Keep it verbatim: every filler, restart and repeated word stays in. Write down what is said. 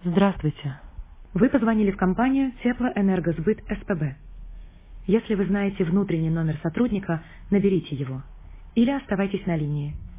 Здравствуйте. Вы позвонили в компанию Теплоэнергосбыт СПБ. Если вы знаете внутренний номер сотрудника, наберите его или оставайтесь на линии.